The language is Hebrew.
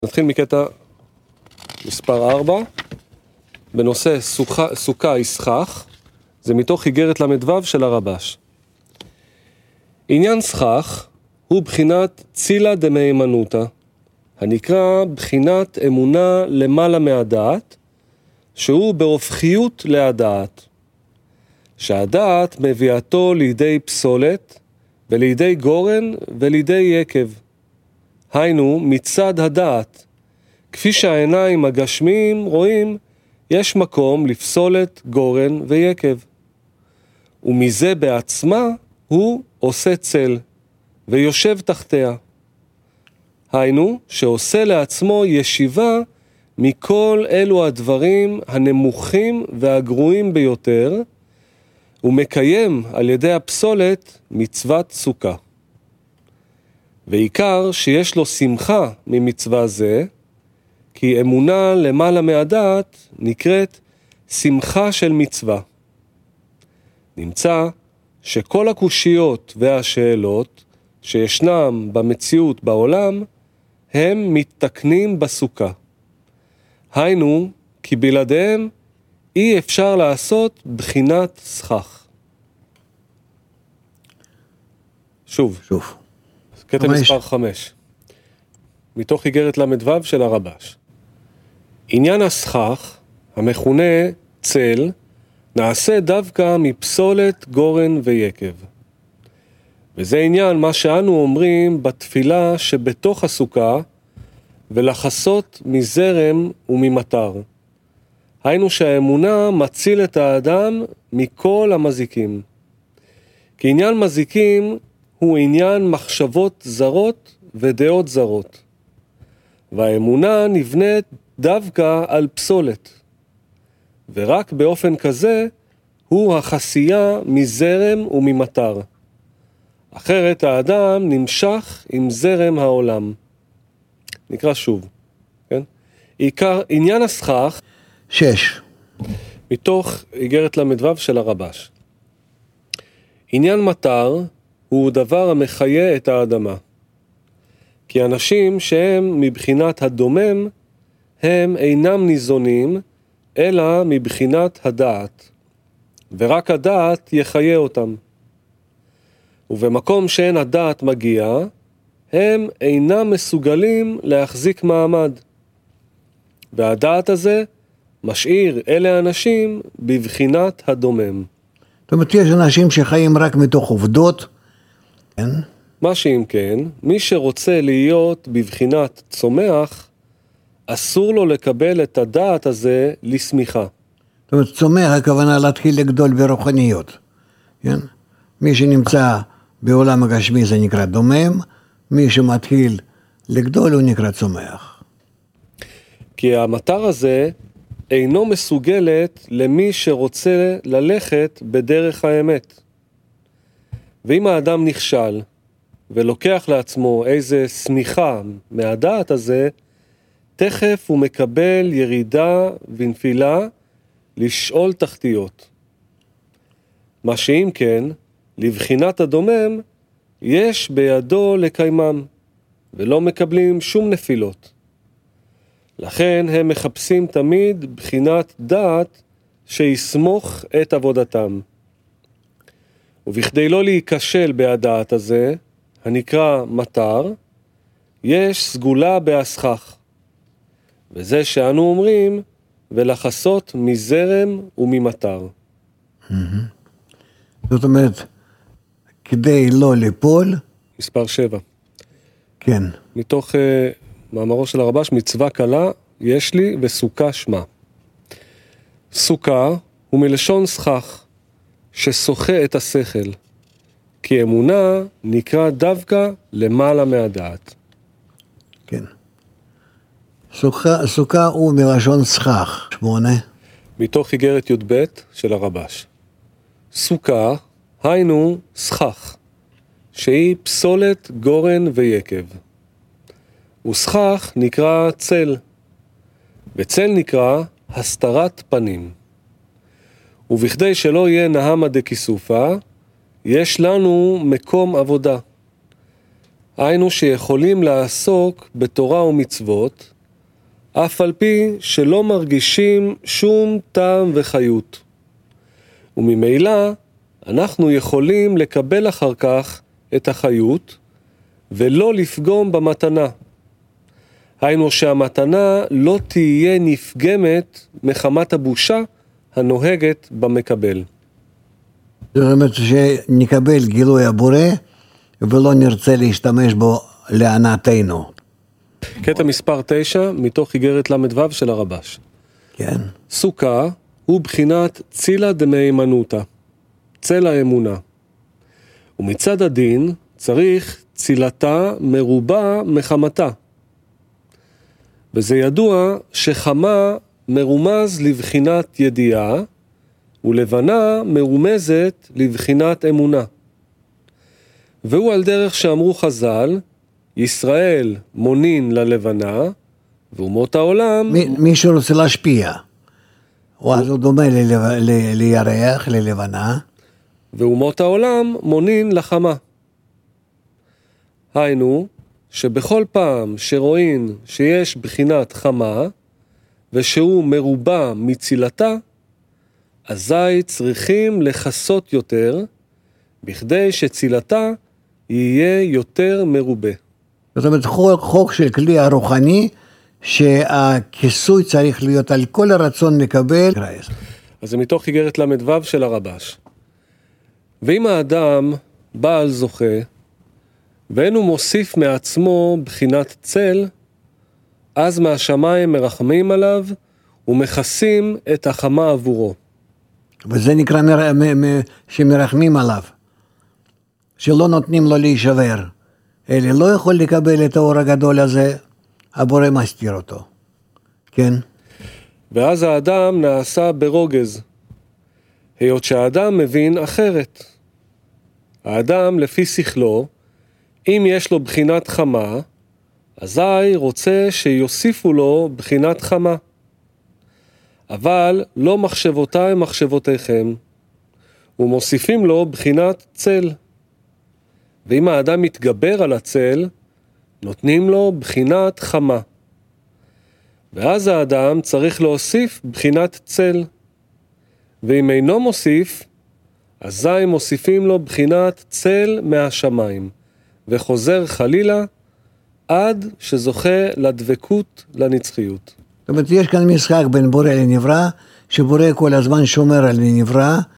נתחיל מקטע מספר 4, בנושא סוכה ישכח, זה מתוך איגרת למדבב של הרבש. עניין סכך הוא בחינת צילה דמהימנותא, הנקרא בחינת אמונה למעלה מהדעת, שהוא בהופכיות להדעת, שהדעת מביאתו לידי פסולת ולידי גורן ולידי יקב. היינו מצד הדעת, כפי שהעיניים הגשמיים רואים, יש מקום לפסולת גורן ויקב. ומזה בעצמה הוא עושה צל, ויושב תחתיה. היינו שעושה לעצמו ישיבה מכל אלו הדברים הנמוכים והגרועים ביותר, ומקיים על ידי הפסולת מצוות סוכה. ועיקר שיש לו שמחה ממצווה זה, כי אמונה למעלה מהדעת נקראת שמחה של מצווה. נמצא שכל הקושיות והשאלות שישנם במציאות בעולם, הם מתתקנים בסוכה. היינו, כי בלעדיהם אי אפשר לעשות בחינת סכך. שוב. קטע מספר 5. מתוך איגרת למדבב של הרבש. עניין הסכך, המכונה צל, נעשה דווקא מפסולת גורן ויקב. וזה עניין מה שאנו אומרים בתפילה שבתוך הסוכה, ולחסות מזרם וממטר. היינו שהאמונה מציל את האדם מכל המזיקים. כי עניין מזיקים הוא עניין מחשבות זרות ודעות זרות. והאמונה נבנית דווקא על פסולת. ורק באופן כזה הוא החסייה מזרם וממטר. אחרת האדם נמשך עם זרם העולם. נקרא שוב. כן? עניין הסכך 6. מתוך איגרת למדבב של הרבש. עניין מטר הוא דבר המחיה את האדמה. כי אנשים שהם מבחינת הדומם, הם אינם ניזונים, אלא מבחינת הדעת. ורק הדעת יחיה אותם. ובמקום שאין הדעת מגיע, הם אינם מסוגלים להחזיק מעמד. והדעת הזה משאיר אלה אנשים בבחינת הדומם. זאת אומרת, יש אנשים שחיים רק מתוך עובדות, כן? מה שאם כן, מי שרוצה להיות בבחינת צומח, אסור לו לקבל את הדעת הזה לסמיכה. זאת אומרת, צומח הכוונה להתחיל לגדול ברוחניות. כן? מי שנמצא בעולם הגשמי זה נקרא דומם, מי שמתחיל לגדול הוא נקרא צומח. כי המטר הזה אינו מסוגלת למי שרוצה ללכת בדרך האמת. ואם האדם נכשל ולוקח לעצמו איזה סמיכה מהדעת הזה, תכף הוא מקבל ירידה ונפילה לשאול תחתיות. מה שאם כן, לבחינת הדומם, יש בידו לקיימם, ולא מקבלים שום נפילות. לכן הם מחפשים תמיד בחינת דעת שיסמוך את עבודתם. ובכדי לא להיכשל בהדעת הזה, הנקרא מטר, יש סגולה בהסכך. וזה שאנו אומרים, ולחסות מזרם וממטר. זאת אומרת, כדי לא ליפול, מספר 7. כן. מתוך מאמרו של הרבש, מצווה קלה יש לי וסוכה שמה. סוכה הוא מלשון סכך, ששוחה את השכל, כי אמונה נקרא דווקא למעלה מהדעת. כן. סוכה הוא מלשון סכך. 8. מתוך איגרת י"ב של הרבש. סוכה היינו סכך, שהיא פסולת גורן ויקב. וסכך נקרא צל, וצל נקרא הסתרת פנים. ובכדי שלא יהיה נהמה דכיסופה, יש לנו מקום עבודה. היינו שיכולים לעסוק בתורה ומצוות, אף על פי שלא מרגישים שום טעם וחיות. וממילא אנחנו יכולים לקבל אחר כך את החיות ולא לפגום במתנה. היינו שהמתנה לא תהיה נפגמת מחמת הבושה הנוהגת במקבל. זאת אומרת שנקבל גילוי הבורא ולא נרצה להשתמש בו להנאתנו. קטע מספר 9 מתוך איגרת למדוו של הרבש. כן. סוכה הוא בחינת צילה דמהימנותא, צל האמונה. ומצד הדין צריך צילתה מרובה מחמתה. וזה ידוע שחמה מרומז לבחינת ידיעה, ולבנה מרומזת לבחינת אמונה. והוא על דרך שאמרו חז"ל, ישראל מונין ללבנה, ואומות העולם... מי שרוצה להשפיע. אז הוא דומה לירח, ללבנה. ואומות העולם מונין לחמה. היינו, שבכל פעם שרואים שיש בחינת חמה, ושהוא מרובה מצילתה, אזי צריכים לחסות יותר, בכדי שצילתה יהיה יותר מרובה. זאת אומרת, חוק של כלי הרוחני, שהכיסוי צריך להיות על כל הרצון לקבל. אז זה מתוך איגרת למדוו של הרבש. ואם האדם בעל זוכה, ואין הוא מוסיף מעצמו בחינת צל, אז מהשמיים מרחמים עליו, ומכסים את החמה עבורו. וזה נקרא שמרחמים עליו, שלא נותנים לו להישבר. אלה לא יכול לקבל את האור הגדול הזה, הבורא מסתיר אותו. כן? ואז האדם נעשה ברוגז, היות שהאדם מבין אחרת. האדם לפי שכלו, אם יש לו בחינת חמה, אזי רוצה שיוסיפו לו בחינת חמה. אבל לא מחשבותיי מחשבותיכם, ומוסיפים לו בחינת צל. ואם האדם מתגבר על הצל, נותנים לו בחינת חמה. ואז האדם צריך להוסיף בחינת צל. ואם אינו מוסיף, אזי מוסיפים לו בחינת צל מהשמיים, וחוזר חלילה עד שזוכה לדבקות לנצחיות. זאת אומרת, יש כאן משחק בין בורא לנברא, שבורא כל הזמן שומר על הנברא,